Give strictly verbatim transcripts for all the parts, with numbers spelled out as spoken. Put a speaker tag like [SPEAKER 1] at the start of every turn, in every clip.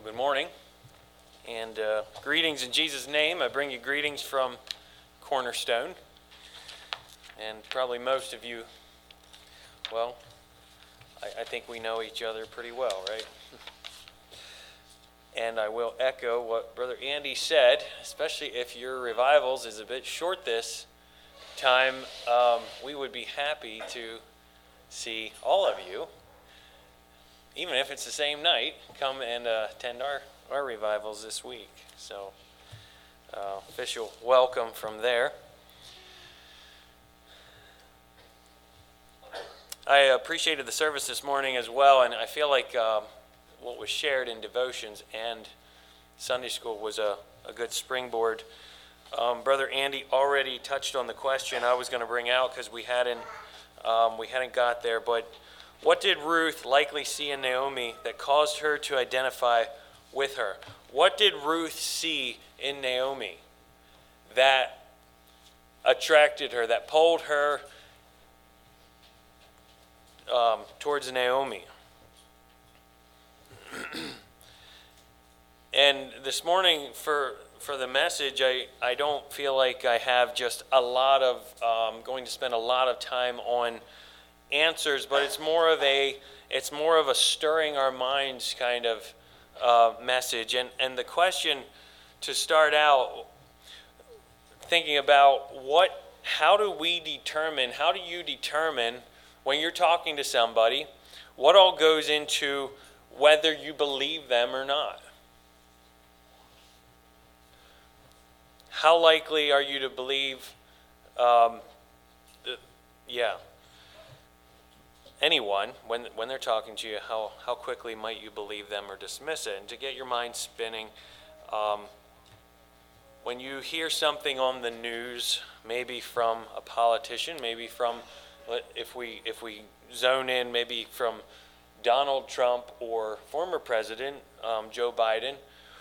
[SPEAKER 1] Good morning, and uh, greetings in Jesus' name. I bring you greetings from Cornerstone, and probably most of you, well, I, I think we know each other pretty well, right? And I will echo what Brother Andy said, especially if your revivals is a bit short this time. Um, we would be happy to see all of you, even if it's the same night, come and uh, attend our, our revivals this week. So, uh, official welcome from there. I appreciated the service this morning as well, and I feel like um, what was shared in devotions and Sunday school was a, a good springboard. Um, Brother Andy already touched on the question I was going to bring out because we hadn't um, we hadn't got there, but what did Ruth likely see in Naomi that caused her to identify with her? What did Ruth see in Naomi that attracted her, that pulled her um, towards Naomi? And this morning for for the message, I, I don't feel like I have just a lot of, um, going to spend a lot of time on answers, but it's more of a it's more of a stirring our minds kind of uh, message. And and the question to start out thinking about, what how do we determine, how do you determine when you're talking to somebody, what all goes into whether you believe them or not? How likely are you to believe um, the, yeah anyone, when when they're talking to you, how, how quickly might you believe them or dismiss it? And to get your mind spinning, um, when you hear something on the news, maybe from a politician, maybe from, if we if we zone in, maybe from Donald Trump or former President um, Joe Biden,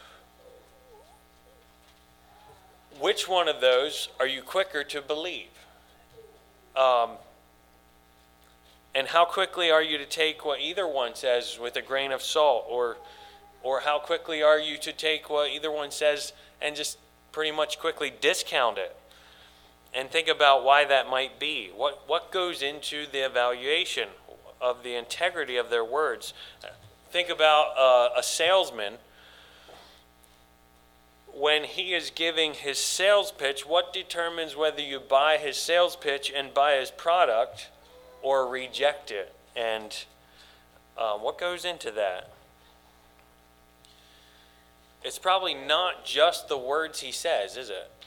[SPEAKER 1] which one of those are you quicker to believe? Um, And how quickly are you to take what either one says with a grain of salt? Or or how quickly are you to take what either one says and just pretty much quickly discount it? And think about why that might be. What what goes into the evaluation of the integrity of their words? Think about uh, a salesman. When he is giving his sales pitch, what determines whether you buy his sales pitch and buy his product or reject it? And uh, what goes into that? It's probably not just the words he says, is it?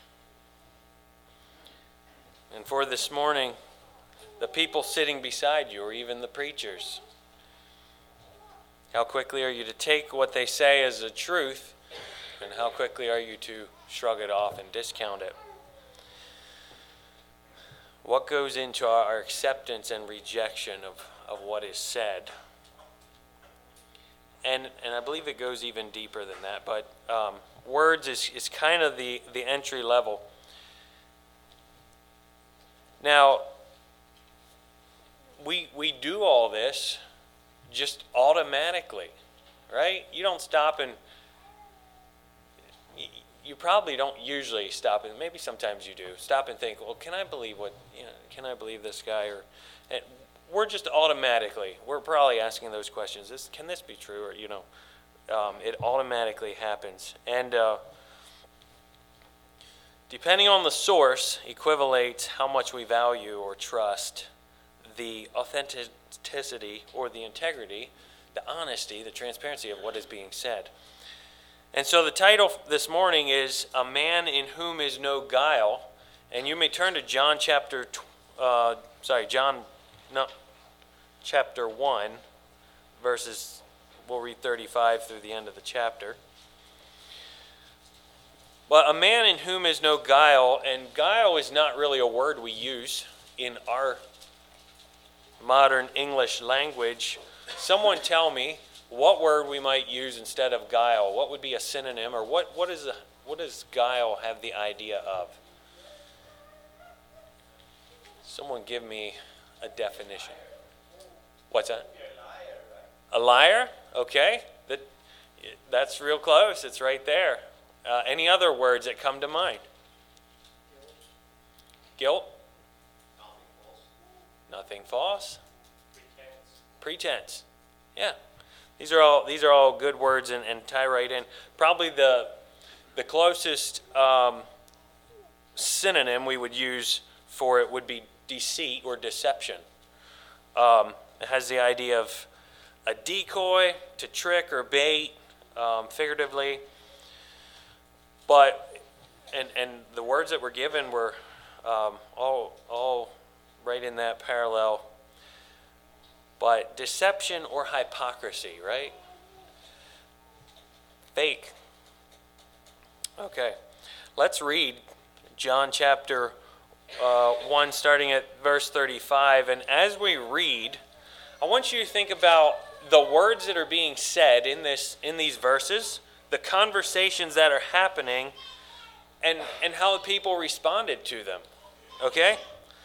[SPEAKER 1] And for this morning, the people sitting beside you, or even the preachers, how quickly are you to take what they say as a truth, and how quickly are you to shrug it off and discount it? What goes into our acceptance and rejection of, of what is said? And and I believe it goes even deeper than that, but um, words is, is kind of the, the entry level. Now, we we do all this just automatically, right? You don't stop and you probably don't usually stop and maybe sometimes you do stop and think, well, can I believe what you know? Can I believe this guy? Or and we're just automatically we're probably asking those questions. This can this be true? Or you know, um, it automatically happens. And uh, depending on the source, equivalates how much we value or trust the authenticity or the integrity, the honesty, the transparency of what is being said. And so the title this morning is A Man in Whom Is No Guile. And you may turn to John chapter, uh, sorry, John, no, chapter one, verses, we'll read thirty-five through the end of the chapter. But a man in whom is no guile, and guile is not really a word we use in our modern English language. Someone tell me what word we might use instead of guile. What would be a synonym, or what, what is a, what does guile have the idea of? Someone give me a definition. What's that? A liar? Okay. That That's real close. It's right there. Uh, any other words that come to mind? Guilt? Nothing false. Pretense. Yeah. These are all these are all good words and, and tie right in. Probably the the closest um, synonym we would use for it would be deceit or deception. Um, it has the idea of a decoy to trick or bait, um, figuratively. But and and the words that were given were um, all all right in that parallel. But deception or hypocrisy, right? Fake. Okay, let's read John chapter uh, one, starting at verse thirty-five. And as we read, I want you to think about the words that are being said in this in these verses, the conversations that are happening, and, and how the people responded to them. Okay?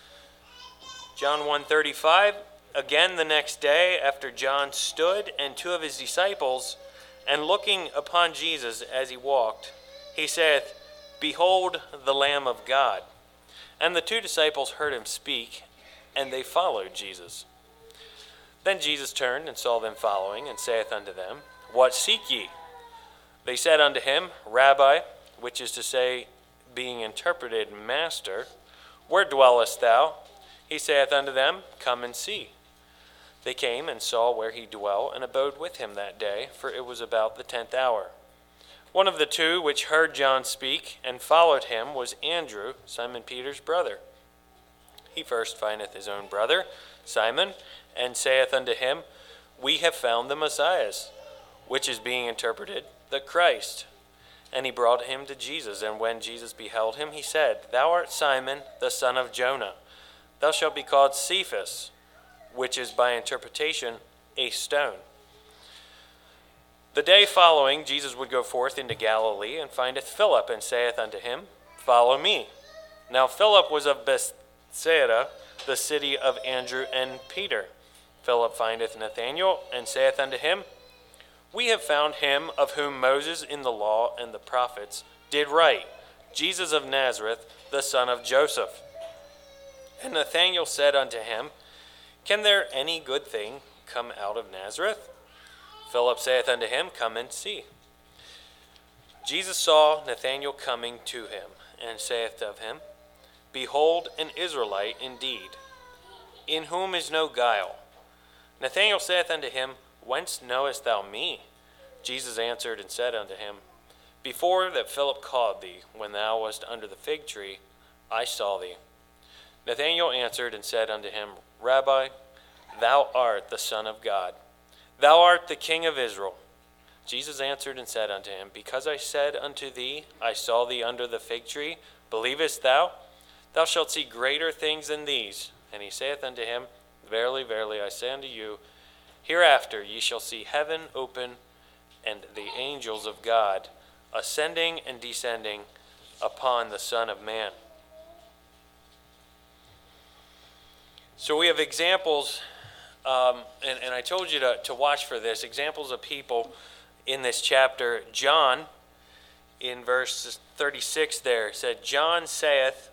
[SPEAKER 1] John one thirty-five. Again the next day, after John stood and two of his disciples, and looking upon Jesus as he walked, he saith, Behold the Lamb of God. And the two disciples heard him speak, and they followed Jesus. Then Jesus turned and saw them following, and saith unto them, What seek ye? They said unto him, Rabbi, which is to say, being interpreted, Master, where dwellest thou? He saith unto them, Come and see. They came and saw where he dwelt, and abode with him that day, for it was about the tenth hour. One of the two which heard John speak, and followed him, was Andrew, Simon Peter's brother. He first findeth his own brother, Simon, and saith unto him, We have found the Messiah, which is being interpreted, the Christ. And he brought him to Jesus, and when Jesus beheld him, he said, Thou art Simon, the son of Jonah. Thou shalt be called Cephas, which is by interpretation a stone. The day following, Jesus would go forth into Galilee, and findeth Philip, and saith unto him, Follow me. Now Philip was of Bethsaida, the city of Andrew and Peter. Philip findeth Nathanael, and saith unto him, We have found him of whom Moses in the law and the prophets did write, Jesus of Nazareth, the son of Joseph. And Nathanael said unto him, Can there any good thing come out of Nazareth? Philip saith unto him, Come and see. Jesus saw Nathanael coming to him, and saith of him, Behold, an Israelite indeed, in whom is no guile. Nathanael saith unto him, Whence knowest thou me? Jesus answered and said unto him, Before that Philip called thee, when thou wast under the fig tree, I saw thee. Nathanael answered and said unto him, Rabbi, thou art the Son of God. Thou art the King of Israel. Jesus answered and said unto him, Because I said unto thee, I saw thee under the fig tree, believest thou? Thou shalt see greater things than these. And he saith unto him, Verily, verily, I say unto you, hereafter ye shall see heaven open, and the angels of God ascending and descending upon the Son of Man. So we have examples, um, and, and I told you to, to watch for this, examples of people in this chapter. John, in verse thirty-six there, said, John saith,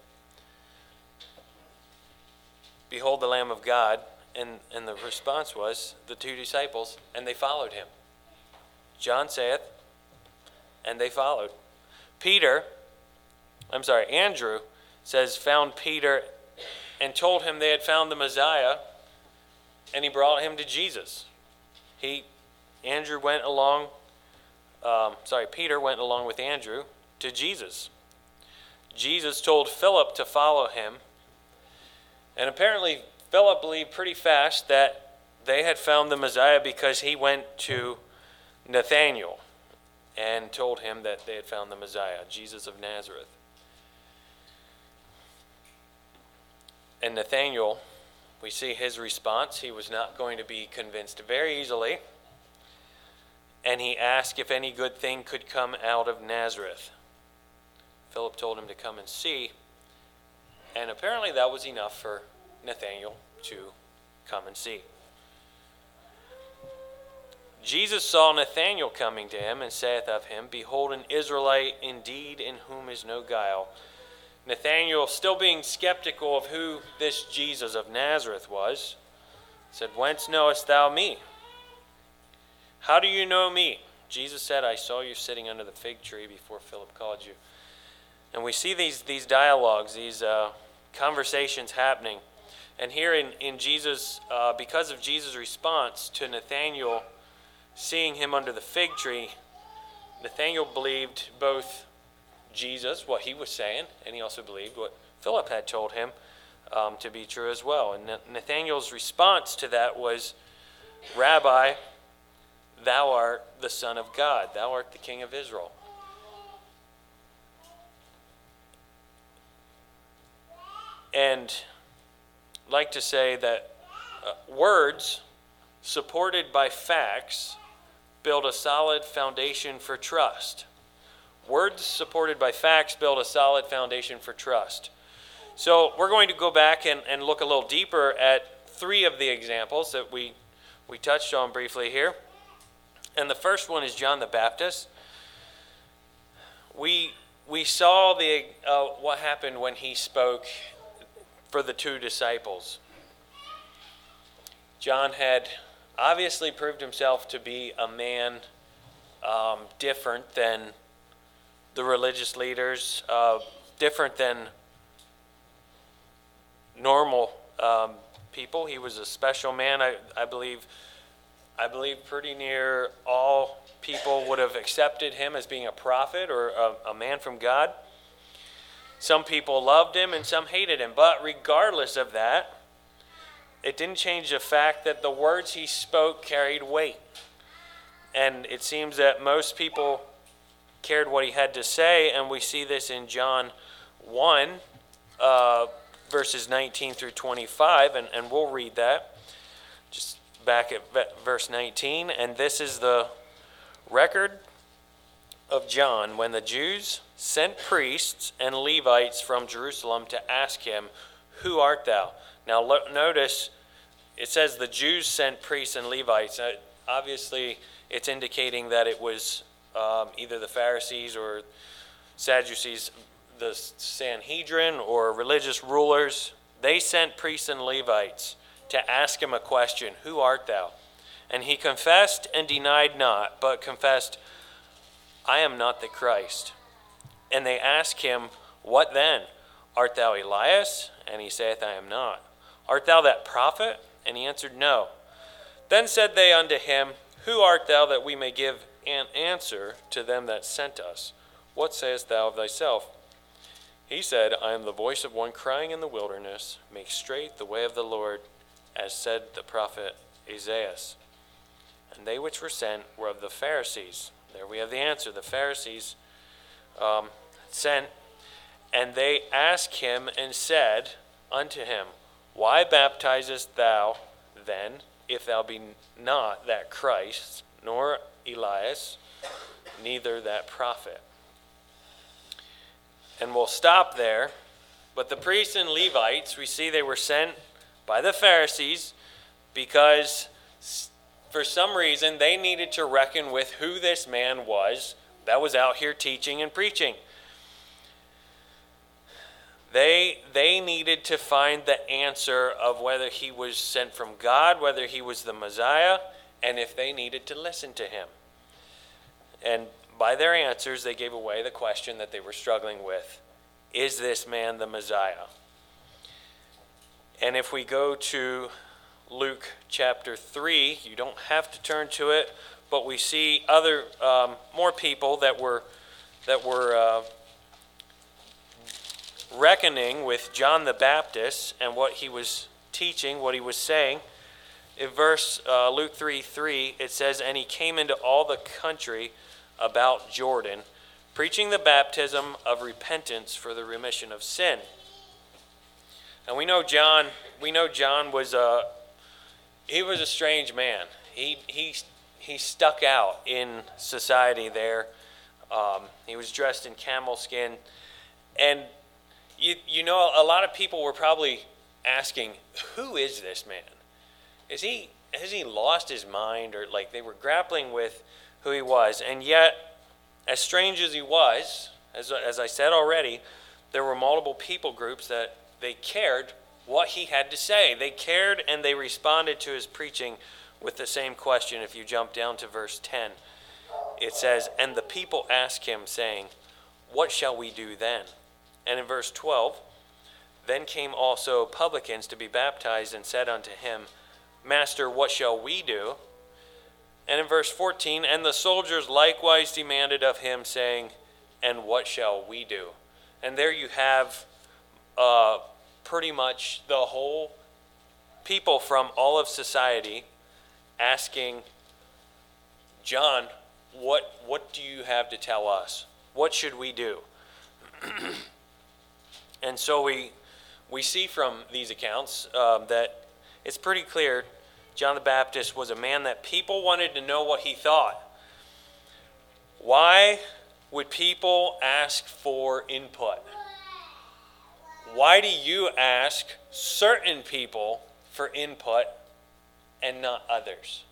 [SPEAKER 1] Behold the Lamb of God. And, and the response was, the two disciples, and they followed him. John saith, and they followed. Peter, I'm sorry, Andrew says, found Peter and told him they had found the Messiah, and he brought him to Jesus. He, Andrew went along, um, sorry, Peter went along with Andrew to Jesus. Jesus told Philip to follow him, and apparently Philip believed pretty fast that they had found the Messiah because he went to Nathanael and told him that they had found the Messiah, Jesus of Nazareth. And Nathanael, we see his response. He was not going to be convinced very easily. And he asked if any good thing could come out of Nazareth. Philip told him to come and see. And apparently that was enough for Nathanael to come and see. Jesus saw Nathanael coming to him, and saith of him, Behold, an Israelite indeed, in whom is no guile. Nathanael, still being skeptical of who this Jesus of Nazareth was, said, Whence knowest thou me? How do you know me? Jesus said, I saw you sitting under the fig tree before Philip called you. And we see these, these dialogues, these uh, conversations happening. And here in, in Jesus, uh, because of Jesus' response to Nathanael seeing him under the fig tree, Nathanael believed both Jesus, what he was saying, and he also believed what Philip had told him um, to be true as well. And Nathanael's response to that was, Rabbi, thou art the Son of God. Thou art the King of Israel. And I'd like to say that uh, words supported by facts build a solid foundation for trust. Words supported by facts build a solid foundation for trust. So we're going to go back and, and look a little deeper at three of the examples that we, we touched on briefly here. And the first one is John the Baptist. We, we saw the uh, what happened when he spoke for the two disciples. John had obviously proved himself to be a man um, different than the religious leaders, uh, different than normal um, people. He was a special man. I, I believe I believe pretty near all people would have accepted him as being a prophet or a, a man from God. Some people loved him and some hated him. But regardless of that, it didn't change the fact that the words he spoke carried weight. And it seems that most people cared what he had to say, and we see this in John one, uh, verses nineteen through twenty-five, and, and we'll read that. Just back at verse nineteen, and this is the record of John when the Jews sent priests and Levites from Jerusalem to ask him, Who art thou? Now lo- notice it says the Jews sent priests and Levites. Now, obviously, it's indicating that it was um, either the Pharisees or Sadducees, the Sanhedrin or religious rulers. They sent priests and Levites to ask him a question, Who art thou? And he confessed and denied not, but confessed, I am not the Christ. And they asked him, What then? Art thou Elias? And he saith, I am not. Art thou that prophet? And he answered, No. Then said they unto him, Who art thou, that we may give an answer to them that sent us? What sayest thou of thyself? He said, I am the voice of one crying in the wilderness, Make straight the way of the Lord, as said the prophet Isaiah. And they which were sent were of the Pharisees. There we have the answer. The Pharisees um, sent, and they asked him and said unto him, Why baptizest thou then, if thou be not that Christ, nor Elias, neither that prophet? And we'll stop there. But the priests and Levites, we see they were sent by the Pharisees because for some reason they needed to reckon with who this man was that was out here teaching and preaching. They, they needed to find the answer of whether he was sent from God, whether he was the Messiah, and if they needed to listen to him. And by their answers, they gave away the question that they were struggling with. Is this man the Messiah? And if we go to Luke chapter three, you don't have to turn to it, but we see other, um, more people that were, that were uh, reckoning with John the Baptist and what he was teaching, what he was saying. In verse uh, Luke three three, it says, And he came into all the country about Jordan, preaching the baptism of repentance for the remission of sin. And we know John, we know John was a, he was a strange man. He he he stuck out in society there. Um, he was dressed in camel skin, and you you know a lot of people were probably asking, who is this man? Is he has he lost his mind, or like they were grappling with who he was. And yet, as strange as he was, as, as I said already, there were multiple people groups that they cared what he had to say. They cared, and they responded to his preaching with the same question. If you jump down to verse ten, it says, "And the people asked him, saying, What shall we do then?" And in verse twelve, "Then came also publicans to be baptized, and said unto him, Master, what shall we do?" And in verse fourteen, "And the soldiers likewise demanded of him, saying, And what shall we do?" And there you have uh, pretty much the whole people from all of society asking John, what, what do you have to tell us? What should we do? And so we we see from these accounts um, that it's pretty clear John the Baptist was a man that people wanted to know what he thought. Why would people ask for input? Why do you ask certain people for input and not others?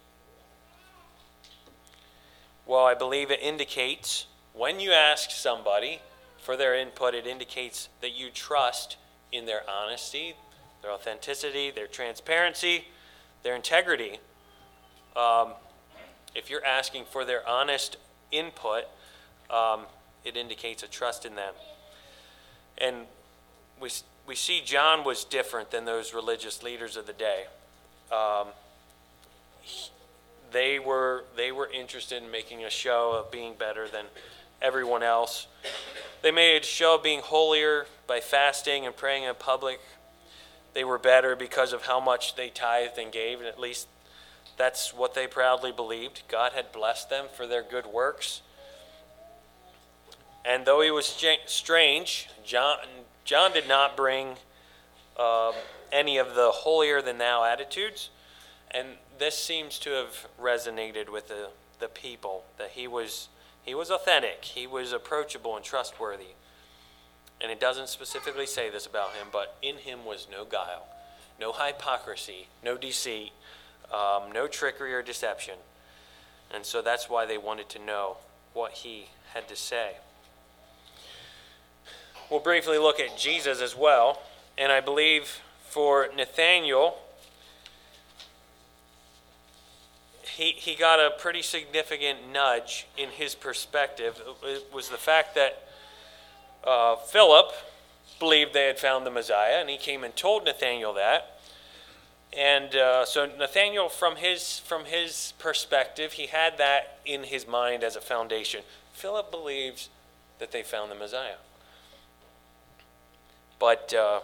[SPEAKER 1] Well, I believe it indicates when you ask somebody for their input, it indicates that you trust in their honesty, their authenticity, their transparency, their integrity. Um, if you're asking for their honest input, um, it indicates a trust in them. And we we see John was different than those religious leaders of the day. Um, he, they were they were interested in making a show of being better than everyone else. They made a show of being holier by fasting and praying in public. They were better because of how much they tithed and gave, and at least that's what they proudly believed. God had blessed them for their good works. And though he was strange, John, John did not bring um, any of the holier-than-thou attitudes, and this seems to have resonated with the, the people, that he was he was authentic, he was approachable and trustworthy. And it doesn't specifically say this about him, but in him was no guile, no hypocrisy, no deceit, um, no trickery or deception. And so that's why they wanted to know what he had to say. We'll briefly look at Jesus as well. And I believe for Nathanael, he, he got a pretty significant nudge in his perspective. It was the fact that Uh, Philip believed they had found the Messiah, and he came and told Nathanael that. And uh, so Nathanael, from his from his perspective, he had that in his mind as a foundation. Philip believes that they found the Messiah. But uh,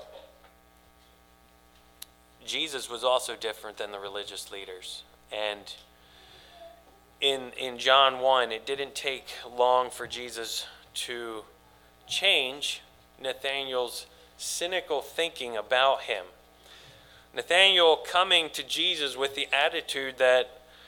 [SPEAKER 1] Jesus was also different than the religious leaders. And in in John one, it didn't take long for Jesus to change Nathanael's cynical thinking about him. Nathanael coming to Jesus with the attitude that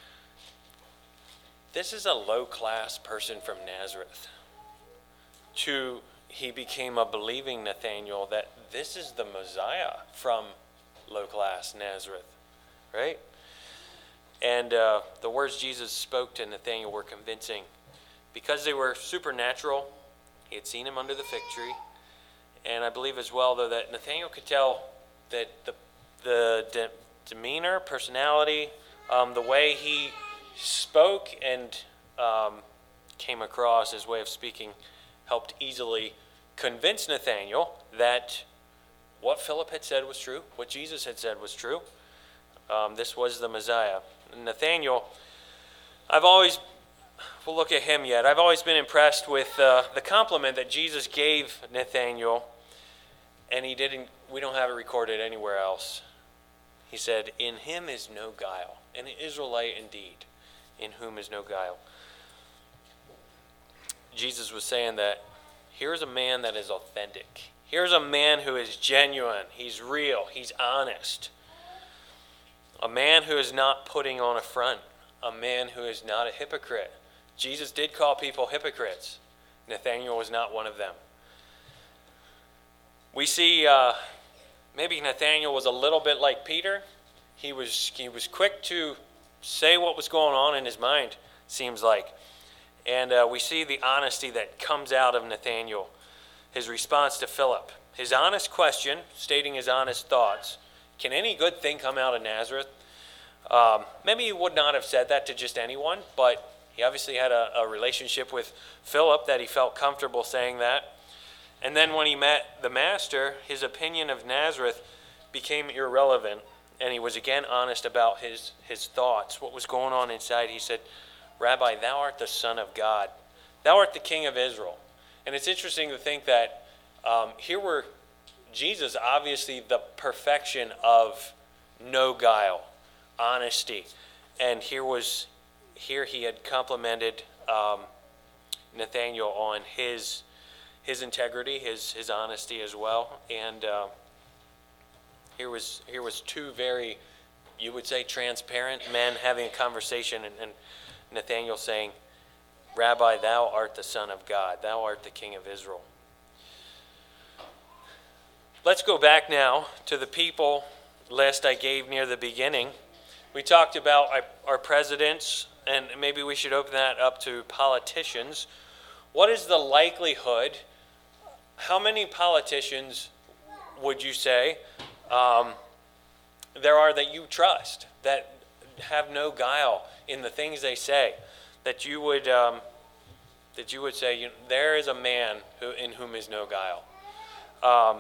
[SPEAKER 1] this is a low-class person from Nazareth, to he became a believing Nathanael that this is the Messiah from low-class Nazareth, right? And uh, the words Jesus spoke to Nathanael were convincing because they were supernatural. He had seen him under the fig tree. And I believe as well, though, that Nathanael could tell that the the de- demeanor, personality, um, the way he spoke and um, came across, his way of speaking, helped easily convince Nathanael that what Philip had said was true, what Jesus had said was true. Um, this was the Messiah. And Nathanael, I've always... We'll look at him yet. I've always been impressed with uh, the compliment that Jesus gave Nathanael, and he didn't. We don't have it recorded anywhere else. He said, "In him is no guile, an Israelite indeed, in whom is no guile." Jesus was saying that here's a man that is authentic. Here's a man who is genuine. He's real. He's honest. A man who is not putting on a front. A man who is not a hypocrite. Jesus did call people hypocrites. Nathanael was not one of them. We see uh, maybe Nathanael was a little bit like Peter He was he was quick to say what was going on in his mind, seems like. And uh, we see the honesty that comes out of Nathanael, his response to Philip. His honest question, stating his honest thoughts. Can any good thing come out of Nazareth? Um, maybe he would not have said that to just anyone, but he obviously had a, a relationship with Philip that he felt comfortable saying that. And then when he met the master, his opinion of Nazareth became irrelevant, and he was again honest about his, his thoughts, what was going on inside. He said, Rabbi, thou art the Son of God. Thou art the King of Israel. And it's interesting to think that um, here were Jesus, obviously the perfection of no guile, honesty. And here was, here he had complimented um, Nathanael on his his integrity, his his honesty as well. And uh, here was here was two very, you would say, transparent men having a conversation, and, and Nathanael saying, Rabbi, thou art the Son of God. Thou art the King of Israel. Let's go back now to the people list I gave near the beginning. We talked about our, our presidents, and maybe we should open that up to politicians. What is the likelihood? How many politicians would you say um, there are that you trust, that have no guile in the things they say, that you would um, that you would say, you know, there is a man who in whom is no guile? Um,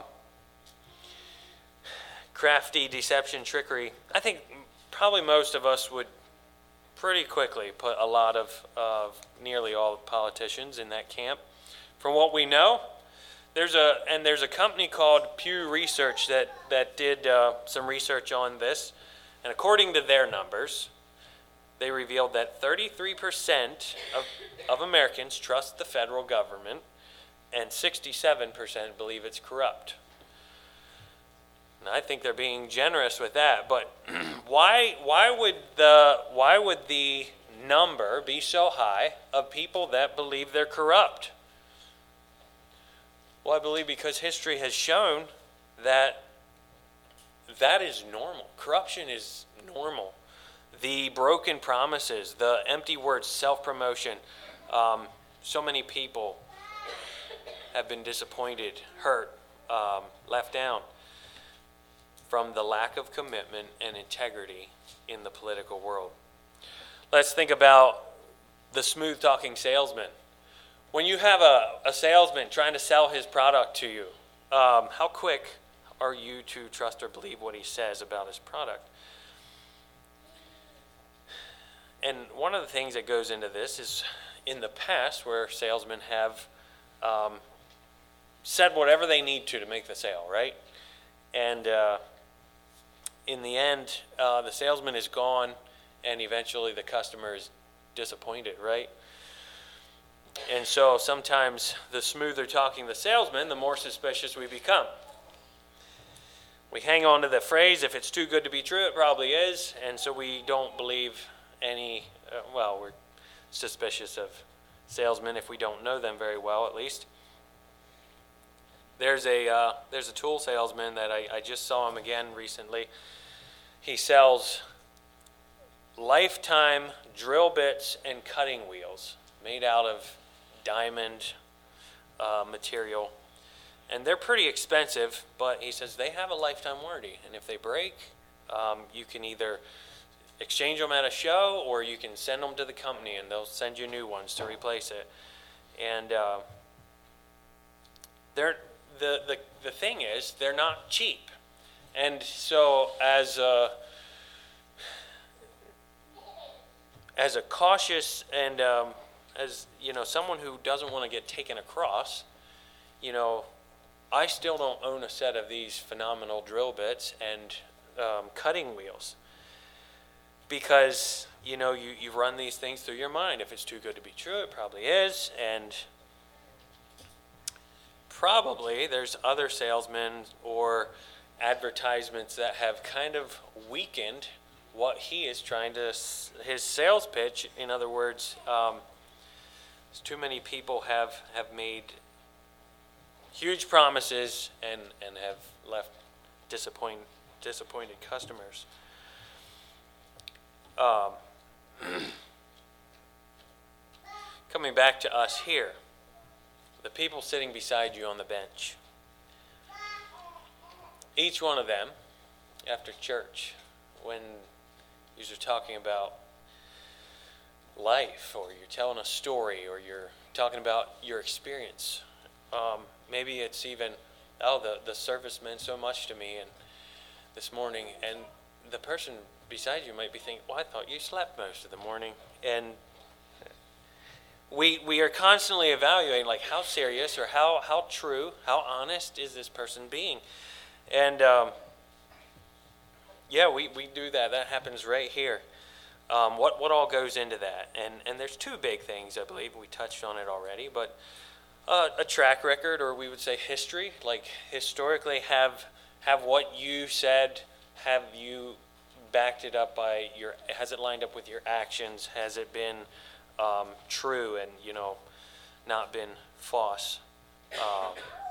[SPEAKER 1] crafty, deception, trickery. I think probably most of us would pretty quickly put a lot of, of nearly all politicians in that camp. From what we know, there's a and there's a company called Pew Research that that did uh, some research on this, and according to their numbers, they revealed that thirty-three percent of, of Americans trust the federal government, and sixty-seven percent believe it's corrupt. And I think they're being generous with that, but why why would the why would the number be so high of people that believe they're corrupt? Well, I believe because history has shown that that is normal. Corruption is normal. The broken promises, the empty words, self-promotion. Um, so many people have been disappointed, hurt, um, left down from the lack of commitment and integrity in the political world. Let's think about the smooth-talking salesman. When you have a, a salesman trying to sell his product to you, um, how quick are you to trust or believe what he says about his product? And one of the things that goes into this is in the past where salesmen have um, said whatever they need to to make the sale, right? And uh, in the end, uh, the salesman is gone, and eventually the customer is disappointed, right? And so sometimes the smoother talking the salesman, the more suspicious we become. We hang on to the phrase, if it's too good to be true, it probably is, and so we don't believe any, uh, well, we're suspicious of salesmen if we don't know them very well, at least. There's a uh, there's a tool salesman that I, I just saw him again recently. He sells lifetime drill bits and cutting wheels made out of diamond uh, material. And they're pretty expensive, but he says they have a lifetime warranty. And if they break, um, you can either exchange them at a show or you can send them to the company and they'll send you new ones to replace it. And uh, they're, the, the, the thing is, they're not cheap. And so as a, as a cautious and um, as, you know, someone who doesn't want to get taken across, you know, I still don't own a set of these phenomenal drill bits and um, cutting wheels because, you know, you, you run these things through your mind. If it's too good to be true, it probably is. And probably there's other salesmen or advertisements that have kind of weakened what he is trying to, his sales pitch. In other words, um, too many people have, have made huge promises and, and have left disappoint, disappointed customers. Um, coming back to us here, the people sitting beside you on the bench, each one of them, after church, when you're talking about life, or you're telling a story, or you're talking about your experience, um, maybe it's even, oh, the, the service meant so much to me and this morning, and the person beside you might be thinking, well, I thought you slept most of the morning. And we we are constantly evaluating, like, how serious or how, how true, how honest is this person being? And um, yeah, we, we do that. That happens right here. Um, what what all goes into that? And and there's two big things, I believe. We touched on it already, but uh, a track record, or we would say history, like historically have have what you said, have you backed it up by your, has it lined up with your actions? Has it been um, true and, you know, not been false? Um,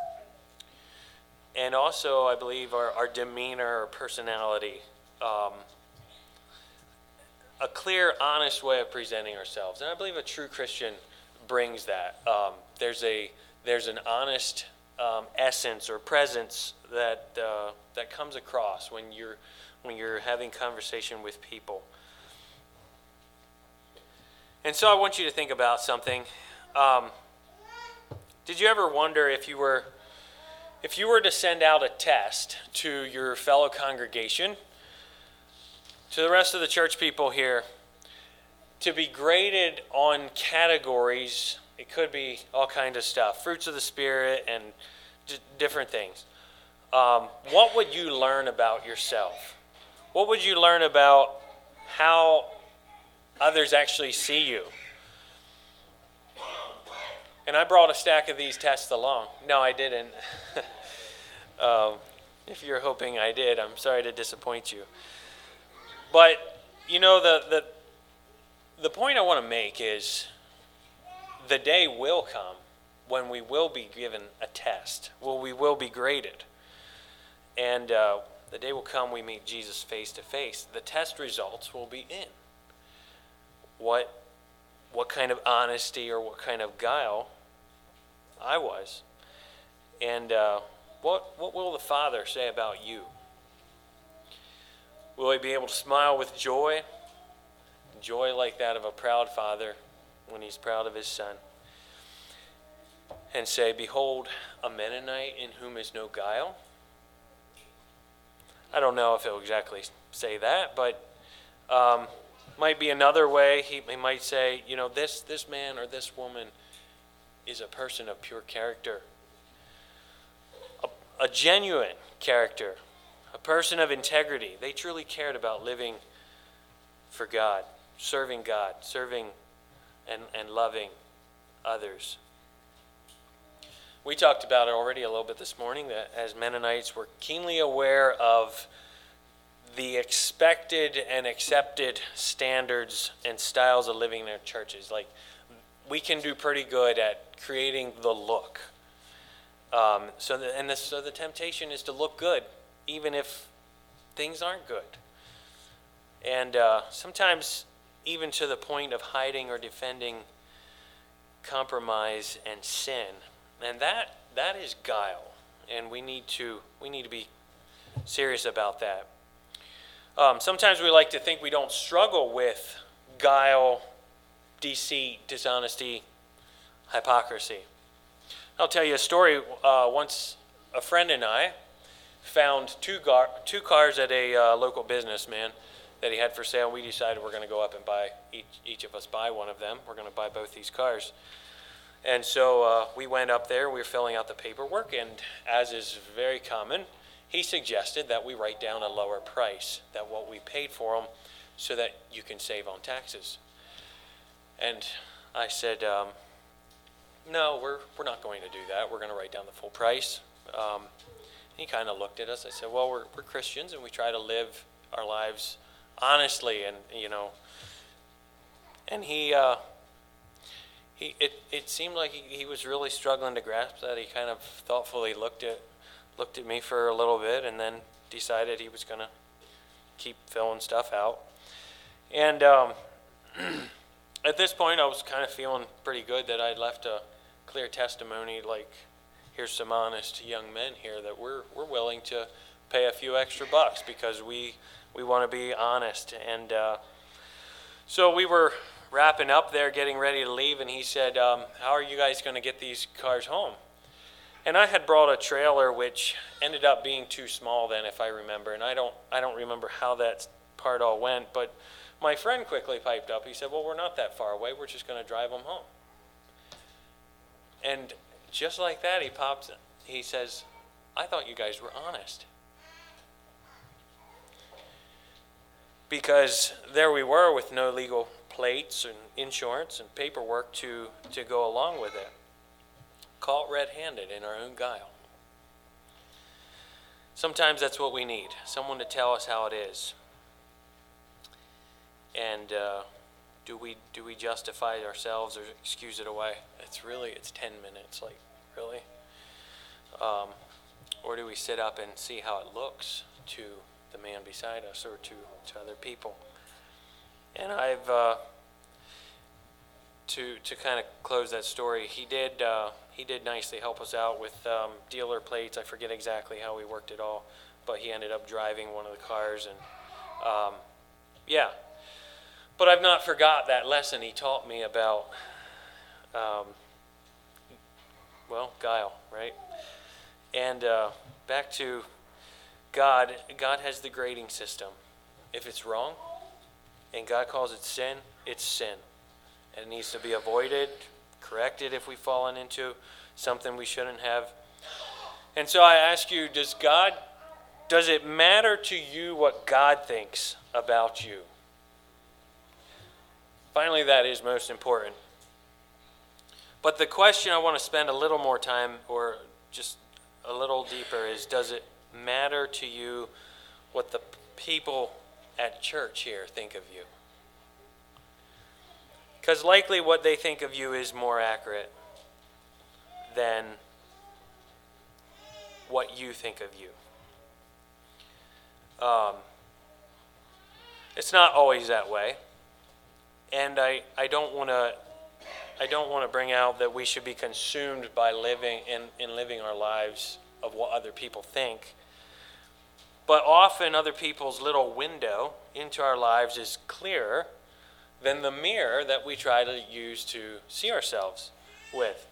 [SPEAKER 1] and also, I believe our, our demeanor or personality, um, a clear, honest way of presenting ourselves. And I believe a true Christian brings that. Um, there's a there's an honest um, essence or presence that uh, that comes across when you're when you're having conversation with people. And so I want you to think about something. Um, did you ever wonder if you were if you were to send out a test to your fellow congregation, to the rest of the church people here, to be graded on categories? It could be all kinds of stuff, fruits of the Spirit and d- different things. Um, what would you learn about yourself? What would you learn about how others actually see you? And I brought a stack of these tests along. No, I didn't. um, if you're hoping I did, I'm sorry to disappoint you. But, you know, the, the, the point I want to make is the day will come when we will be given a test, well, we will be graded. And uh, the day will come we meet Jesus face to face. The test results will be in. What, what kind of honesty or what kind of guile I was. And uh, what, what will the Father say about you? Will he be able to smile with joy? Joy like that of a proud father when he's proud of his son. And say, behold, a Mennonite in whom is no guile? I don't know if he'll exactly say that, but um, might be another way. He, he might say, you know, this, this man or this woman is a person of pure character. A, a genuine character. A person of integrity. They truly cared about living for God, serving God, serving and, and loving others. We talked about it already a little bit this morning, that as Mennonites, we're keenly aware of the expected and accepted standards and styles of living in our churches. Like, we can do pretty good at creating the look. Um, so, the, and the, so the temptation is to look good, even if things aren't good. And uh, sometimes even to the point of hiding or defending compromise and sin. And that that is guile. And we need to we need to be serious about that. Um, sometimes we like to think we don't struggle with guile, deceit, dishonesty, hypocrisy. I'll tell you a story. Uh, once a friend and I found two, gar- two cars at a uh, local businessman that he had for sale. We decided we're going to go up and buy, each, each of us buy one of them. We're going to buy both these cars. And so uh, we went up there, we were filling out the paperwork, and as is very common, he suggested that we write down a lower price than what we paid for them so that you can save on taxes. And I said, um, no, we're we're not going to do that. We're going to write down the full price. Um, he kind of looked at us. I said, well, we're we're Christians, and we try to live our lives honestly, and, you know, and he... Uh, He, it, it seemed like he, he was really struggling to grasp that. He kind of thoughtfully looked at looked at me for a little bit and then decided he was going to keep filling stuff out. And um, at this point, I was kind of feeling pretty good that I'd left a clear testimony, like, here's some honest young men here that we're we're willing to pay a few extra bucks because we we want to be honest. And uh, so we were wrapping up there, getting ready to leave, and he said, um, how are you guys going to get these cars home? And I had brought a trailer, which ended up being too small then, if I remember, and I don't I don't remember how that part all went, but my friend quickly piped up. He said, well, we're not that far away. We're just going to drive them home. And just like that, he pops in. He says, I thought you guys were honest. Because there we were with no legal plates and insurance and paperwork to, to go along with it. Caught red-handed in our own guile. Sometimes that's what we need, someone to tell us how it is. And uh, do we do we justify ourselves or excuse it away? It's really, it's ten minutes, like, really? Um, or do we sit up and see how it looks to the man beside us or to, to other people? And I've, uh, to to kind of close that story, he did uh, he did nicely help us out with um, dealer plates. I forget exactly how we worked it all, but he ended up driving one of the cars, and um, yeah. But I've not forgot that lesson he taught me about, um, well, guile, right? And uh, back to God, God has the grading system. If it's wrong, and God calls it sin, it's sin. And it needs to be avoided, corrected if we've fallen into something we shouldn't have. And so I ask you, does God, does it matter to you what God thinks about you? Finally, that is most important. But the question I want to spend a little more time, or just a little deeper, is does it matter to you what the people at church here think of you? Because likely what they think of you is more accurate than what you think of you. Um, it's not always that way. And I, I don't want to I don't want to bring out that we should be consumed by living in, in living our lives of what other people think. But often other people's little window into our lives is clearer than the mirror that we try to use to see ourselves with.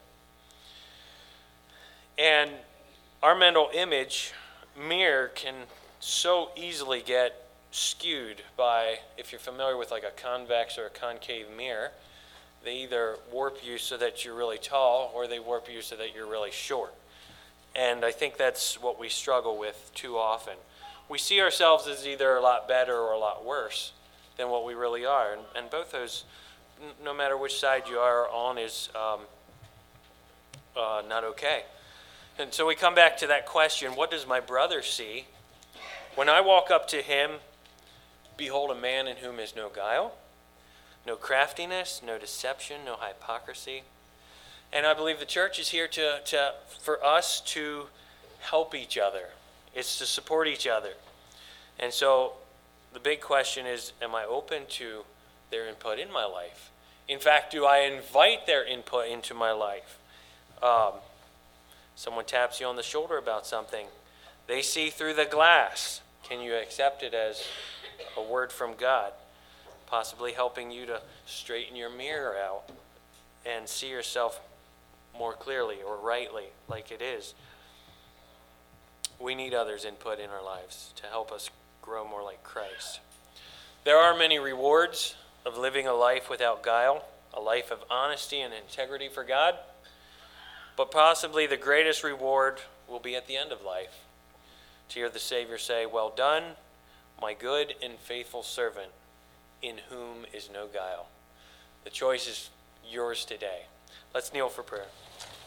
[SPEAKER 1] And our mental image mirror can so easily get skewed by, if you're familiar with like a convex or a concave mirror, they either warp you so that you're really tall or they warp you so that you're really short. And I think that's what we struggle with too often. We see ourselves as either a lot better or a lot worse than what we really are. And, and both those, n- no matter which side you are on, is um, uh, not okay. And so we come back to that question, what does my brother see? When I walk up to him, behold a man in whom is no guile, no craftiness, no deception, no hypocrisy. And I believe the church is here to, to for us to help each other. It's to support each other. And so the big question is, am I open to their input in my life? In fact, do I invite their input into my life? Um, someone taps you on the shoulder about something. They see through the glass. Can you accept it as a word from God, possibly helping you to straighten your mirror out and see yourself more clearly or rightly like it is? We need others' input in our lives to help us grow more like Christ. There are many rewards of living a life without guile, a life of honesty and integrity for God, but possibly the greatest reward will be at the end of life, to hear the Savior say, well done, my good and faithful servant, in whom is no guile. The choice is yours today. Let's kneel for prayer.